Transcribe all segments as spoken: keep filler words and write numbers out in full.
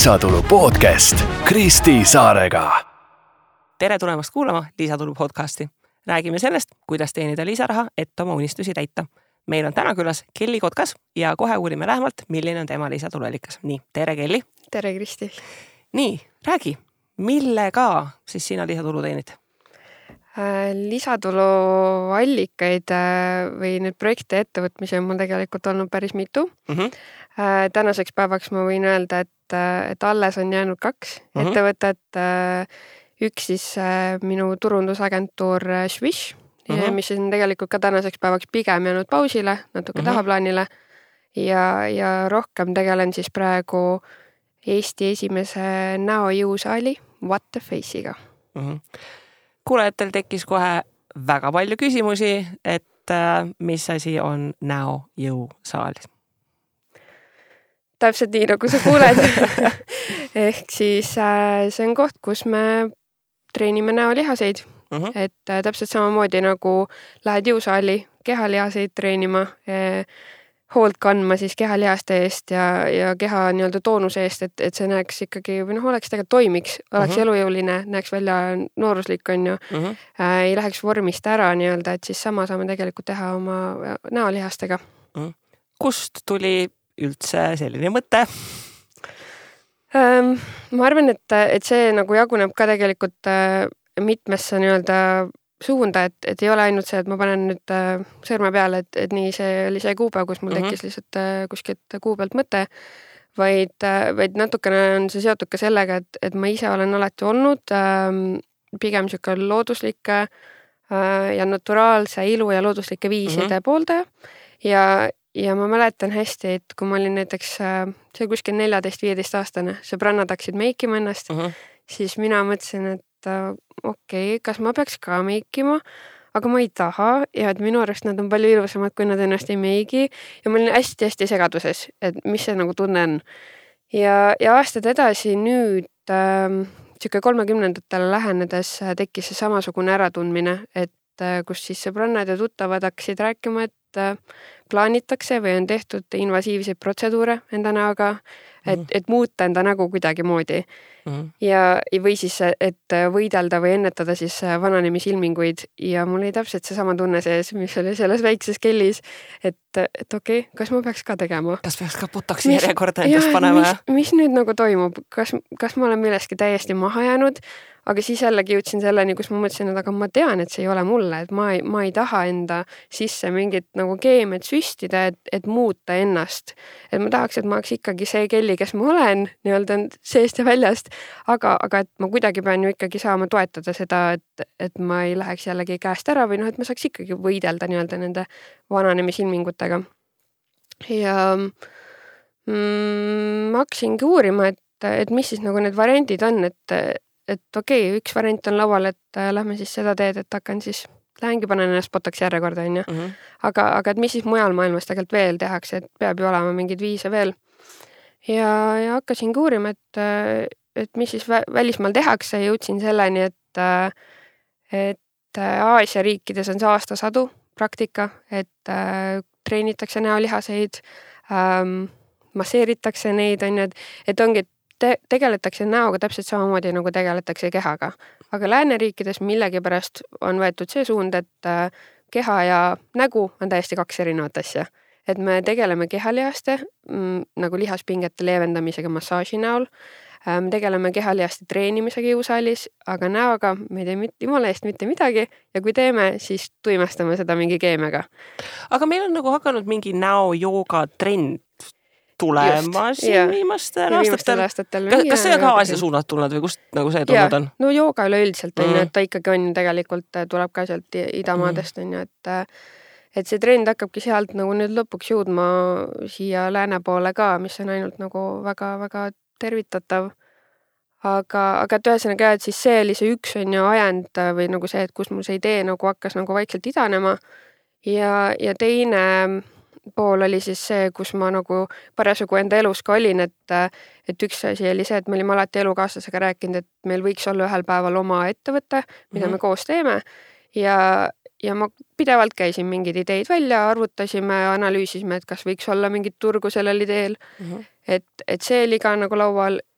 lisatulu podcast Kristi Saarega. Tere tulemast kuulama lisatulu podcasti. Räägime sellest, kuidas teenida lisaraha, et oma unistusi täita. Meil on täna külas Kelly Kotkas ja kohe uurime lähemalt, milline on tema lisatuluallikas. Nii, tere Kelly. Tere Kristi. Nii, räägi, millega siis sina lisatulu teenid? Lisatuluallikaid või need projekte ettevõtmisi on mul tegelikult olnud päris mitu. Mm-hmm. Tänaseks päevaks ma võin öelda, et, et alles on jäänud kaks mm-hmm. ettevõtet. Üks siis minu turundusagentuur Swish, mm-hmm. mis on tegelikult ka tänaseks päevaks pigem jäänud pausile, natuke mm-hmm. tahaplaanile. Ja, ja rohkem tegelen siis praegu Eesti esimese näojõusaali What the Face'iga. Mm-hmm. Kuulajatel tekkis kohe väga palju küsimusi, et mis asi on näojõusaal? Täpselt nii, nagu sa kuuled. Ehk siis see on koht, kus me treenime näolihaseid. Uh-huh. Et täpselt samamoodi nagu lähed jõusaali kehalihaseid treenima, hoolt kandma siis kehalihaste eest ja, ja keha nii-öelda toonuse eest, et, et see näeks ikkagi, või noh, oleks tegelikult toimiks, oleks uh-huh. elujõuline, näeks välja nooruslik on ju, uh-huh. äh, ei läheks vormist ära nii-öelda, et siis sama saame tegelikult teha oma näolihastega. Uh-huh. Kust tuli üldse selline mõte? Ähm, ma arvan, et, et see nagu jaguneb ka tegelikult äh, mitmesse nii-öelda suunda, et, et ei ole ainult see, et ma panen nüüd äh, sõrme peale, et, et nii see oli see kuupäev, kus mul tekkis mm-hmm. lihtsalt äh, kuskilt kuu pealt mõte, vaid, äh, vaid natukene on see seotud ka sellega, et, et ma ise olen alati olnud äh, pigem siuke looduslike äh, ja naturaalse ilu ja looduslike viiside mm-hmm. pooldaja. Ja, ja ma mäletan hästi, et kui ma olin näiteks äh, see kuskil neljateist viieteist aastane, sõbrannad hakkasid meikima ennast, mm-hmm. siis mina mõtlesin, et okei, okay, kas ma peaks ka meikima, aga ma ei taha ja et minu arust nad on palju ilusamad, kui nad ennast ei meigi ja ma olin hästi-hästi segaduses, et mis see nagu tunne on. Ja, ja aastad edasi nüüd ähm, siuke kolmekümnendatele lähenedes tekkis see samasugune äratundmine, et äh, kus siis sõbrannad ja tuttavad hakkasid rääkima, et äh, plaanitakse või on tehtud invasiivseid protseduure enda näoga, et, et muuta enda nägu kuidagi moodi. Mm-hmm. Ja, või siis, et võidelda või ennetada siis vananemisilminguid ja mul oli täpselt see sama tunne sees, mis oli selles väikses Kellis, et, et okei, okay, kas ma peaks ka tegema? Kas peaks ka botoksi järjekorda endast panema? Mis, mis nüüd nagu toimub? Kas, kas ma olen milleski täiesti maha jäänud? Aga siis jällegi jõudsin selleni, kus ma mõtlesin, et aga ma tean, et see ei ole mulle, et ma ei, ma ei taha enda sisse mingit nagu keemiat süstida, et, et muuta ennast. Et ma tahaks, et ma oleks ikkagi see Kelly, kes ma olen, nii-öelda seest ja väljast, aga, aga et ma kuidagi pean ju ikkagi saama toetada seda, et, et ma ei läheks jällegi käest ära või noh, et ma saaks ikkagi võidelda nii-öelda nende vananemisilmingutega. Ja mm, ma hakkasingi uurima, et, et mis siis nagu need variandid on, et et okei, okay, üks variant on laual, et äh, lähme siis seda teed, et hakkan siis, lähengi panen ennast botoksi järjekorda, on ju. Mm-hmm. Aga, aga et mis siis mujal maailmas tegelikult veel tehakse, et peab ju olema mingid viise veel. Ja, ja hakkasin uurima, et, et mis siis vä- välismaal tehakse ja jõudsin selleni, et, et Aasia riikides on see aastasadu praktika, et äh, treenitakse näolihaseid, ähm, masseeritakse neid, on ju, et, et ongi Te- tegeletakse näoga täpselt samamoodi, nagu tegeletakse kehaga. Aga lääneriikides millegipärast on võetud see suund, et keha ja nägu on täiesti kaks erinevat asja. Et me tegeleme kehalihaste, mm, nagu lihaspingete leevendamisega massaaži näol. Me tegeleme kehalihaste treenimisega jõusaalis, aga näoga me ei tee mitte, jumala eest mitte midagi. Ja kui teeme, siis tuimestame seda mingi keemiaga. Aga meil on nagu hakanud mingi näojooga trend tulema siin viimastel aastatel. aastatel. Kas, kas see on ka Aasia suunad tulnud või kust nagu see tulnud on? No jooga üleüldiselt on mm. ju, et ta ikkagi on tegelikult, tuleb ka sealt idamaadest on ju, et, et see trend hakkabki sealt nagu nüüd lõpuks jõudma siia lääne poole ka, mis on ainult nagu väga-väga tervitatav. Aga, aga et ühesõnaga, et siis see oli see üks on ju ajend või nagu see, et kus mul see idee nagu hakkas nagu vaikselt idanema ja, ja teine pool oli siis see, kus ma nagu parasjagu enda elus ka olin, et, et üks asi oli see, et me olime alati elukaaslasega rääkinud, et meil võiks olla ühel päeval oma ettevõte, mida mm-hmm. me koos teeme ja, ja ma pidevalt käisin mingid ideid välja, arvutasime, analüüsisime, et kas võiks olla mingit turgu sellel ideel, mm-hmm. et, et see oli ka nagu laual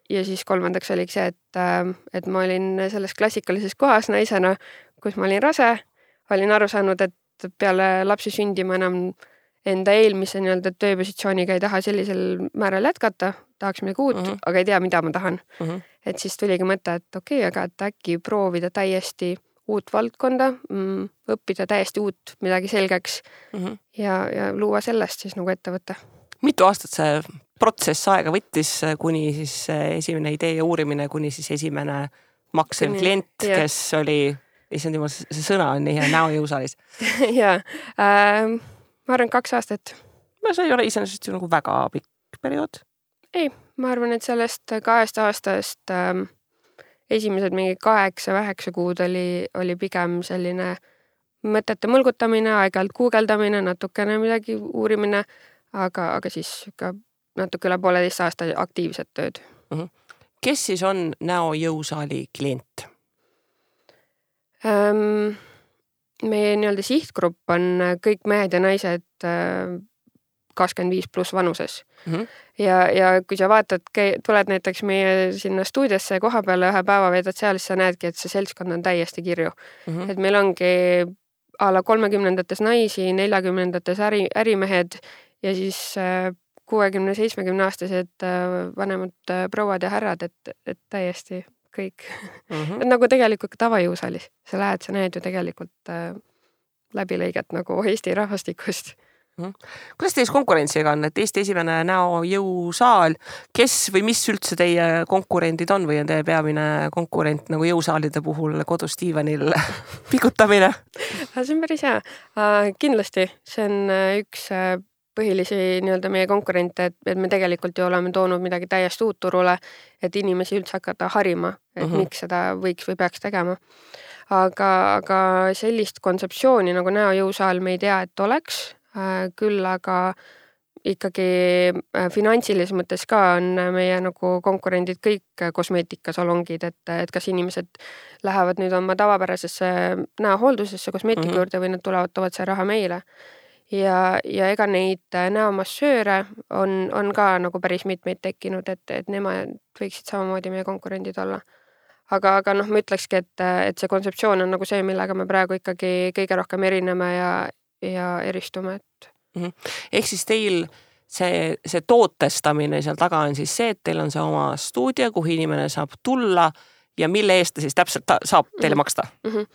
ja siis kolmandaks oligi see, et, et ma olin selles klassikalises kohas naisena, kus ma olin rase, olin aru saanud, et peale lapsi sündi ma enam enda eelmise nii-öelda tööpositsiooniga ei taha sellisel määral jätkata, tahaks midagi uut, uh -huh. aga ei tea, mida ma tahan. Uh -huh. Et siis tuligi mõte, et okei, okay, aga et äkki proovida täiesti uut valdkonda, mm, õppida täiesti uut midagi selgeks uh -huh. ja, ja luua sellest siis nagu ettevõtte. Mitu aastat see protsess aega võttis, kuni siis esimene idee ja uurimine, kuni siis esimene maksev klient, kes oli, issand jumal, see sõna on nii hea, näojõusaalis. Jaa, äh, ma arvan kaks aastat. No see ei ole iseenesest ju nagu väga pikk periood. Ei, ma arvan, et sellest kahest aastast äh, esimesed mingi kaheksa-väheksa kuud oli, oli pigem selline mõtete mõlgutamine, aeg-ajalt guugeldamine, natukene midagi uurimine, aga, aga siis ka natuke üle pooleteist aasta aktiivset tööd. Uh -huh. Kes siis on näojõusaali klient? Ähm, meie nii-öelda sihtgrupp on kõik mehed ja naised kakskümmend viis pluss vanuses. Uh -huh. ja, ja kui sa vaatad, tuled näiteks meie sinna stuudiosse koha peale ühe päeva veedad seal, siis sa näedki, et see seltskond on täiesti kirju. Uh -huh. Et meil ongi a la kolmekümnendates naisi, neljakümnendates äri, ärimehed ja siis kuuekümne seitsmekümne aastased vanemad prouad ja härrad, et, et täiesti kõik. Uh -huh. Et nagu tegelikult ka tavajõusaalis. Sa lähed, sa näed ju tegelikult äh, läbilõiget nagu Eesti rahvastikust. Uh -huh. Kuidas teis konkurentsiga on, et Eesti esimene näojõusaal, kes või mis üldse teie konkurendid on või on teie peamine konkurent nagu jõusaalide puhul kodus diivanil pikutamine? See on päris hea. Uh, kindlasti, see on üks põhilisi nii-öelda meie konkurente, et, et me tegelikult ju oleme toonud midagi täiesti uut turule, et inimesi üldse hakata harima, et uh -huh. miks seda võiks või peaks tegema. Aga, aga sellist kontseptsiooni nagu näojõusaal me ei tea, et oleks, küll aga ikkagi finantsilises mõttes ka on meie nagu konkurendid kõik kosmeetikasalongid, et, et kas inimesed lähevad nüüd oma tavapärasesse näohooldusesse kosmeetika uh -huh. juurde või nad tulevad, toovad see raha meile. Ja, ja ega neid näomassööre on, on ka nagu päris mitmeid tekkinud, et, et nemad võiksid samamoodi meie konkurendid olla. Aga, aga noh, ma ütlekski, et, et see kontseptsioon on nagu see, millega me praegu ikkagi kõige rohkem erineme ja, ja eristume. Et... Mm-hmm. Ehk siis teil see, see tootestamine seal taga on siis see, et teil on see oma stuudio, kuhu inimene saab tulla ja mille eest ta siis täpselt ta saab teile maksta? Mm-hmm.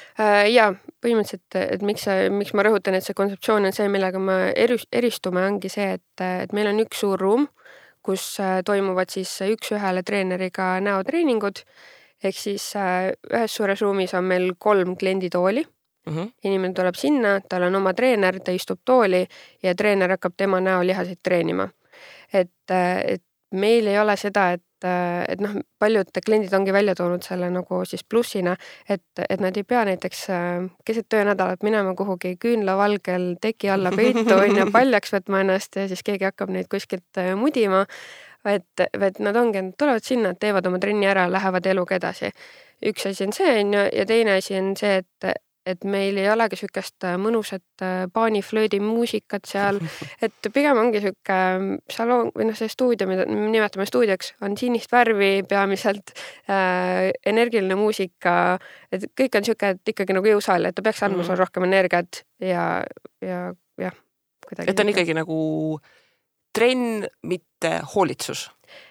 Ja põhimõtteliselt, et miks, miks ma rõhutan, et see kontseptsioon on see, millega me eristume, ongi see, et, et meil on üks suur ruum, kus toimuvad siis üks-ühele treeneriga näotreeningud. Ehk siis ühes suures ruumis on meil kolm klienditooli. Uh-huh. Inimene tuleb sinna, tal on oma treener, ta istub tooli ja treener hakkab tema näolihaseid treenima. Et, et meil ei ole seda, et et noh, paljud kliendid ongi välja toonud selle nagu siis plussina, et, et nad ei pea näiteks keset töönädalat minema kuhugi küünlavalgel teki alla peitu on ja paljaks võtma ennast ja siis keegi hakkab neid kuskilt mudima, et, et nad ongi, nad tulevad sinna, teevad oma trenni ära, lähevad eluga edasi. Üks asi on see on ju, ja teine asi on see, et et meil ei olegi sükest mõnusat paaniflöödi muusikat seal, et pigem ongi süke salon või noh, see stuudio, mida nimetame stuudioks, on sinist värvi peamiselt, äh, energiline muusika, et kõik on süke, et ikkagi nagu jõusaal, et ta peaks andma mm. rohkem energiat ja, ja jah. Et on ikkagi nagu trenn, mitte hoolitsus.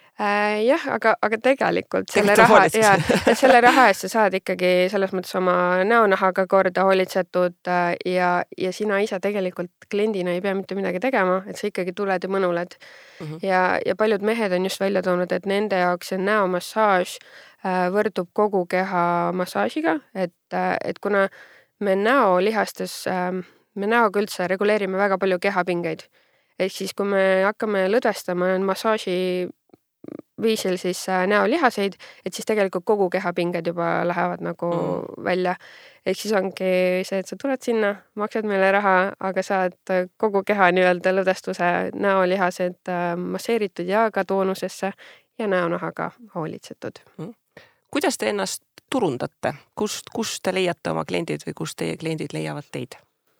Äh, jah, aga, aga tegelikult selle raha, ja, selle raha eest sa saad ikkagi selles mõttes oma näonahaga korda hoolitsetud ja, ja sina ise tegelikult kliendina ei pea mitte midagi tegema, et sa ikkagi tuled ja mõnuled. Uh-huh. Ja, ja paljud mehed on just välja toonud, et nende jaoks see näomassaaž võrdub kogu keha massaažiga, et, et kuna me näolihastes, me näoga üldse reguleerime väga palju kehapingeid. Ehk siis, kui me hakkame lõdvestama massaaži viisil siis näolihaseid, et siis tegelikult kogu kehapinged juba lähevad nagu mm. välja. Ehk siis ongi see, et sa tuled sinna, maksad meile raha, aga saad kogu keha nii-öelda lõdvestuse näolihased masseeritud ja ka toonusesse ja näonahaga hoolitsetud. Mm. Kuidas te ennast turundate? Kust, kust te leiate oma kliendid või kust teie kliendid leiavad teid?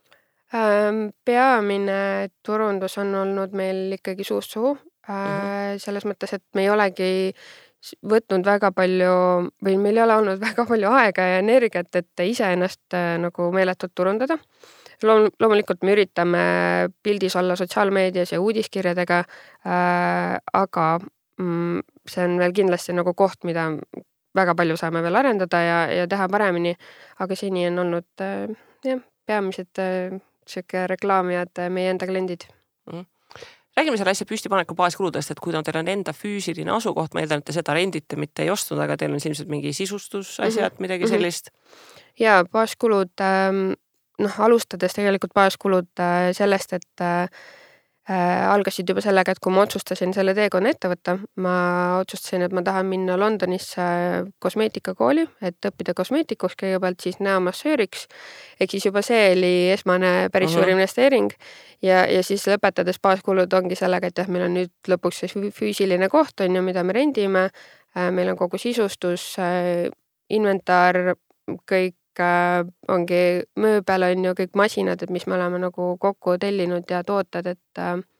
Peamine turundus on olnud meil ikkagi suust suhu. Mm-hmm. Selles mõttes, et me ei olegi võtnud väga palju või meil ei ole olnud väga palju aega ja energiat, et iseennast nagu meeletult turundada. Loom, loomulikult me üritame pildis olla sotsiaalmeedias ja uudiskirjadega, äh, aga mm, see on veel kindlasti nagu koht, mida väga palju saame veel arendada ja, ja teha paremini, aga seni on olnud äh, jah, peamised äh, siuke reklaamijad äh, meie enda kliendid. Mm. Räägime selle asja püstipaneku baaskuludest, et kui teil on enda füüsiline asukoht, ma eeldan, et te seda rendite, mitte ei ostnud, aga teil on ilmselt mingi sisustusasjad, mm-hmm. midagi sellist? Ja baaskulud, noh, alustades tegelikult baaskulud sellest, et äh, algasid juba sellega, et kui ma otsustasin selle teekonna ette võtta, ma otsustasin, et ma tahan minna Londonisse kosmeetikakooli, et õppida kosmeetikuks kõigepealt siis näomassööriks. Ehk siis juba see oli esmane päris uh-huh. suur investeering ja, ja siis lõpetades baaskulud ongi sellega, et jah, meil on nüüd lõpuks see füüsiline koht on ju, mida me rendime. Meil on kogu sisustus, inventar, kõik ongi mööbel on ju kõik masinad, et mis me oleme nagu kokku tellinud ja tooted, et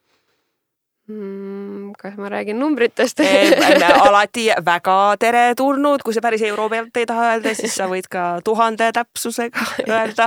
mm, kas ma räägin numbritest? Alati väga tere tulnud, kui see päris euro pealt ei taha öelda, siis sa võid ka tuhande täpsusega öelda.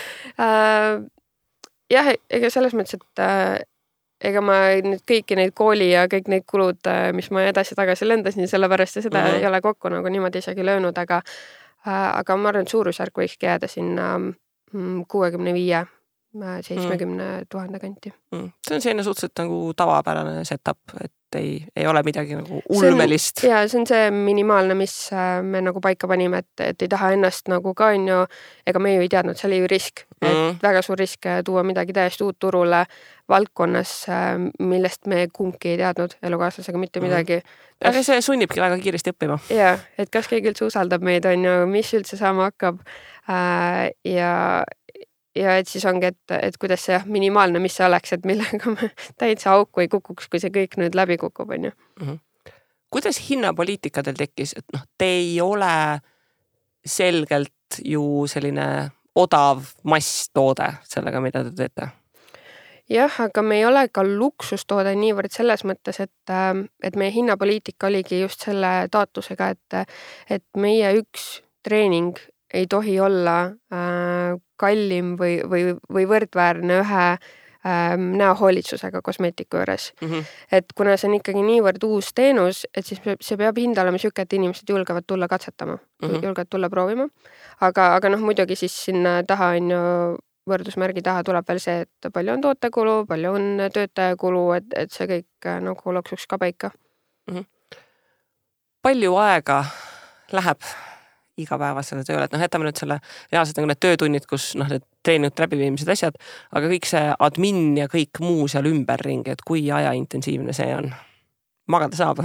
Jah, ega selles mõttes, et ega ma nüüd kõiki neid kooli ja kõik neid kulud, mis ma edasi-tagasi lendasin, sellepärast ja seda mm-hmm. ei ole kokku nagu niimoodi isegi löönud, aga aga ma arvan, et suurusjärk võikski jääda sinna kuuekümne viie seitsmekümne tuhande kanti. Mm. See on selline suhteliselt nagu tavapärane setup, et ei, ei ole midagi nagu ulmelist. Ja see on see minimaalne, mis me nagu paika panime, et, et ei taha ennast nagu ka on ju, ega me ju ei teadnud, see oli ju risk, et mm. väga suur risk tuua midagi täiesti uut turule valdkonnas, millest me kumbki ei teadnud elukaaslasega mitte midagi. Mm. Kas... Aga see sunnibki väga kiiresti õppima. Ja, et kas keegi üldse usaldab meid, on ju, mis üldse saama hakkab ja ja et siis ongi, et, et kuidas see minimaalne, mis see oleks, et millega me täitsa auku ei kukuks, kui see kõik nüüd läbi kukub, on ju. Mm-hmm. Kuidas hinnapoliitika teil tekkis, et noh, te ei ole selgelt ju selline odav masstoode sellega, mida te teete? Jah, aga me ei ole ka luksustoode niivõrd selles mõttes, et, et meie hinnapoliitika oligi just selle taotlusega, et, et meie üks treening ei tohi olla äh, kallim või, või, või võrdväärne ühe äh, näohoolitsusega kosmeetiku juures. Mm-hmm. Et kuna see on ikkagi niivõrd uus teenus, et siis see peab hind olema siuke, et inimesed julgevad tulla katsetama, mm-hmm. julgevad tulla proovima. Aga, aga noh, muidugi siis sinna taha on ju võrdusmärgi taha tuleb veel see, et palju on tootekulu, palju on töötajakulu, et, et see kõik nagu loksuks ka paika. Mm-hmm. Palju aega läheb igapäevasele tööle, et noh, jätame nüüd selle reaalselt nagu need töötunnid, kus noh, need treeningud läbiviimised asjad, aga kõik see admin ja kõik muu seal ümberringi, et kui ajaintensiivne see on? Magada saab?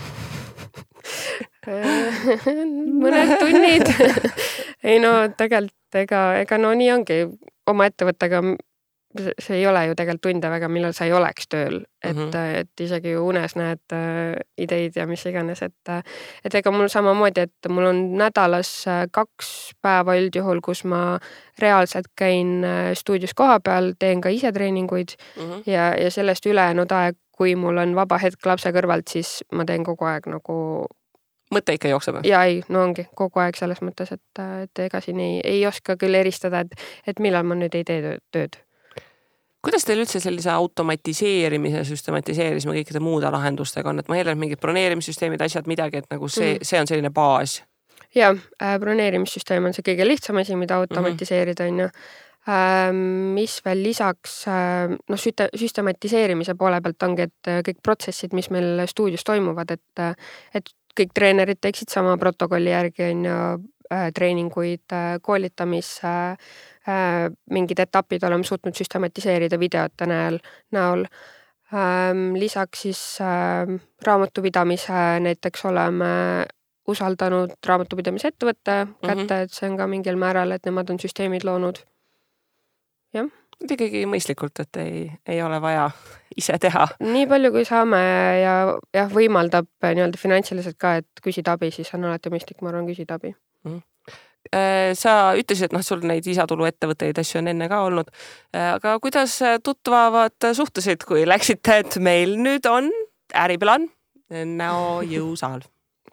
Mõned tunnid. Ei no tegelikult ega, ega no nii ongi oma ettevõttega, see ei ole ju tegelikult tunde väga, millal sa ei oleks tööl, et, mm-hmm. et isegi unes näed äh, ideid ja mis iganes, et, et ega mul samamoodi, et mul on nädalas kaks päeva üldjuhul, kus ma reaalselt käin stuudios koha peal, teen ka ise treeninguid mm-hmm. ja, ja sellest ülejäänud aeg, kui mul on vaba hetk lapse kõrvalt, siis ma teen kogu aeg nagu mõte ikka jookseb? Ja ei, no ongi kogu aeg selles mõttes, et, et ega siin ei, ei oska küll eristada, et, et millal ma nüüd ei tee tööd. Kuidas teil üldse sellise automatiseerimise, süstematiseerimisme kõikide muude lahendustega on, et ma eeldan mingid broneerimissüsteemid, asjad, midagi, et nagu see, mm. see on selline baas? Ja, äh, broneerimissüsteem on see kõige lihtsam asi, mida automatiseerida on ju. Äh, mis veel lisaks, äh, no süte, süstematiseerimise poole pealt ongi, et kõik protsessid, mis meil stuudios toimuvad, et, et kõik treenerid teeksid sama protokolli järgi on ju äh, treeninguid, äh, koolitamis äh, mingid etapid oleme suutnud süstematiseerida videote näol, näol. Lisaks siis raamatupidamise näiteks oleme usaldanud raamatupidamise ettevõtte kätte, mm-hmm. et see on ka mingil määral, et nemad on süsteemid loonud. Jah. Ikkagi mõistlikult, et ei, ei ole vaja ise teha. Nii palju, kui saame ja, ja võimaldab nii-öelda finantsiliselt ka, et küsida abi, siis on alati mõistlik, ma arvan, küsida abi. Mm-hmm. Sa ütlesid, et noh, sul neid isatulu ettevõtteid asju on enne ka olnud, aga kuidas tutvavad suhtesid, kui läksite, et meil nüüd on äriplaan näojõusaal?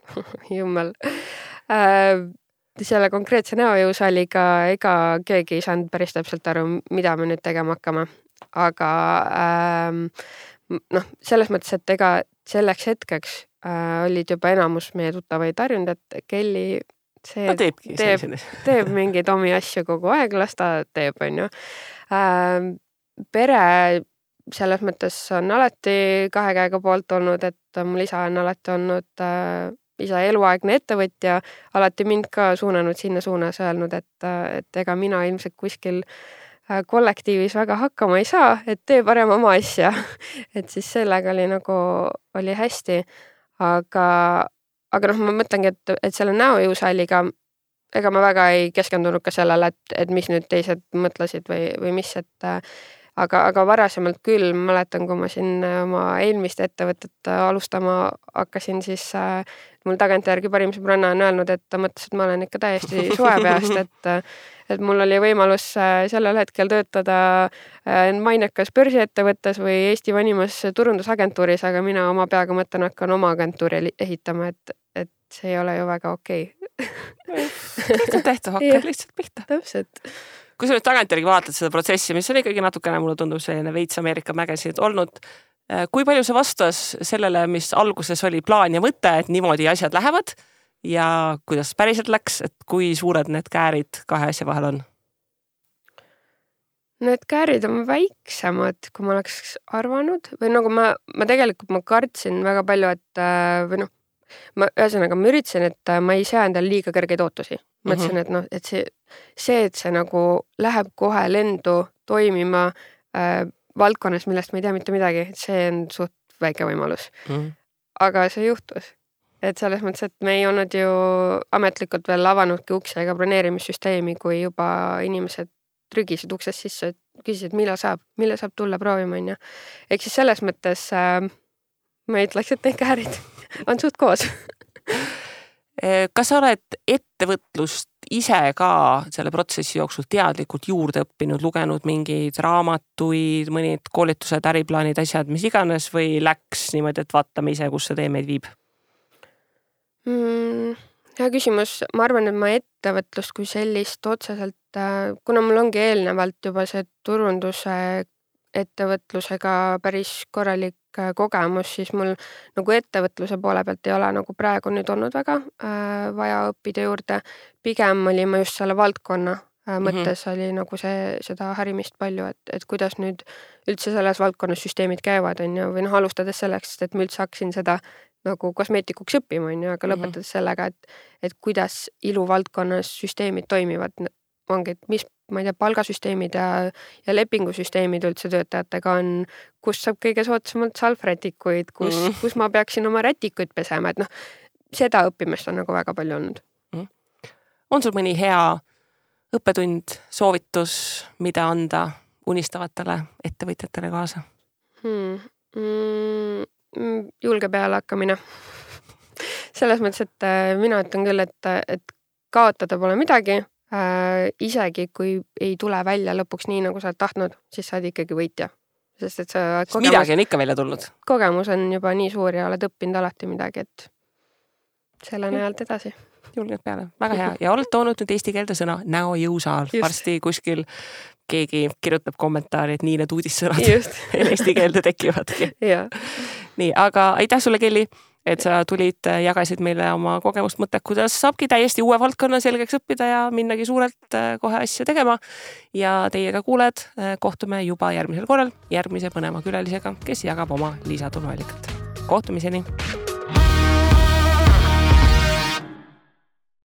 jummel äh,. Selle konkreetse näojõusaaliga ega keegi ei saanud päris täpselt aru, mida me nüüd tegema hakkame. Aga ähm, noh, selles mõttes, et ega selleks hetkeks äh, olid juba enamus meie tuttavaid harjunud, et Kelly see no teebki, teeb, teeb mingeid omi asju kogu aeg, las ta teeb, on ju. Äh, pere selles mõttes on alati kahe käega poolt olnud, et mul isa on alati olnud äh, isa eluaegne ettevõtja, alati mind ka suunanud sinna suunas, öelnud, et, et ega mina ilmselt kuskil kollektiivis väga hakkama ei saa, et tee parem oma asja. Et siis sellega oli nagu, oli hästi. Aga, aga noh, ma mõtlengi, et, et selle näojõusaaliga ega ma väga ei keskendunud ka sellele, et, et mis nüüd teised mõtlesid või, või mis, et Aga, aga varasemalt küll, mäletan, kui ma siin oma eelmist ettevõtet alustama hakkasin, siis äh, mul tagantjärgi parim sõbranna on öelnud, et ta mõtles, et ma olen ikka täiesti soe peast, et, et mul oli võimalus äh, sellel hetkel töötada äh, mainekas börsiettevõttes või Eesti vanimas turundusagentuuris, aga mina oma peaga mõtlen, hakkan oma agentuuri ehitama, et, et see ei ole ju väga okei. Lihtsalt tehtu, hakkad lihtsalt pihta. Täpselt. Kui sa nüüd tagantjärgi vaatad seda protsessi, mis on ikkagi natukene, mulle tundub selline veits Ameerika mägesid olnud, kui palju see vastas sellele, mis alguses oli plaan ja mõte, et niimoodi asjad lähevad ja kuidas päriselt läks, et kui suured need käärid kahe asja vahel on? Need käärid on väiksemad, kui ma oleks arvanud või nagu ma, ma tegelikult ma kartsin väga palju, et või noh, ma ühesõnaga ma üritasin, et ma ei sea endale liiga kõrgeid ootusi. Mõtlesin, et noh, et see, see, et see nagu läheb kohe lendu toimima äh, valdkonnas, millest ma ei tea mitte midagi, et see on suht väike võimalus. Mm. Aga see juhtus. Et selles mõttes, et me ei olnud ju ametlikult veel avanudki ukse ega broneerimissüsteemi, kui juba inimesed trügisid uksest sisse, et küsisid, millal saab, millal saab tulla proovima, on ju. Ehk siis selles mõttes äh, ma ütleks, et need käärid on suht koos. Kas sa oled ettevõtlust ise ka selle protsessi jooksul teadlikult juurde õppinud, lugenud mingeid raamatuid, mõnid koolitused, äriplaanid, asjad, mis iganes või läks niimoodi, et vaatame ise, kus see tee meid viib? Mm, hea küsimus. Ma arvan, et ma ettevõtlust kui sellist otseselt, kuna mul ongi eelnevalt juba see turunduse ettevõtlusega päris korralik kogemus, siis mul nagu ettevõtluse poole pealt ei ole nagu praegu nüüd olnud väga äh, vaja õppida juurde. Pigem oli ma just selle valdkonna äh, mõttes mm-hmm. oli nagu see, seda harimist palju, et, et kuidas nüüd üldse selles valdkonnas süsteemid käivad, on ju, või noh, alustades selleks, et ma üldse hakkasin seda nagu kosmeetikuks õppima, on ju, aga mm-hmm. lõpetades sellega, et, et kuidas iluvaldkonnas süsteemid toimivad, ongi, et mis ma ei tea, palgasüsteemid ja, ja lepingusüsteemid üldse töötajatega on, kus saab kõige soodsamalt salvrätikuid, kus, mm. kus ma peaksin oma rätikuid pesema, et noh, seda õppimist on nagu väga palju olnud. Mm. On sul mõni hea õppetund, soovitus, mida anda unistavatele ettevõtjatele kaasa? Hmm. Mm, julge peale hakkamine. Selles mõttes, et mina ütlen küll, et, et kaotada pole midagi. Äh, isegi kui ei tule välja lõpuks nii, nagu sa oled tahtnud, siis sa oled ikkagi võitja. Sest et sa kogemus, midagi on ikka välja tulnud. Kogemus on juba nii suur ja oled õppinud alati midagi, et selle najalt edasi. Julged peale, väga hea. Ja oled toonud nüüd eesti keelde sõna näojõusaal. Varsti kuskil keegi kirjutab kommentaari, et nii need uudissõnad eesti keelde tekivadki. Nii, aga aitäh sulle, Kelly, et sa tulid, jagasid meile oma kogemust mõtte, kuidas saabki täiesti uue valdkonna selgeks õppida ja minnagi suurelt kohe asja tegema. Ja teiega kuuled, kohtume juba järgmisel korral järgmise põneva külalisega, kes jagab oma lisatuluallikat. Kohtumiseni!